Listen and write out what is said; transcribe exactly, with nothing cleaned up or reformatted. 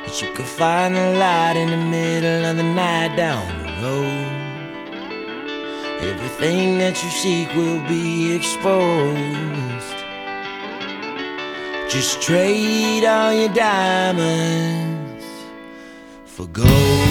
that you could find the light in the middle of the night down the road. Everything that you seek will be exposed. Just trade all your diamonds for gold.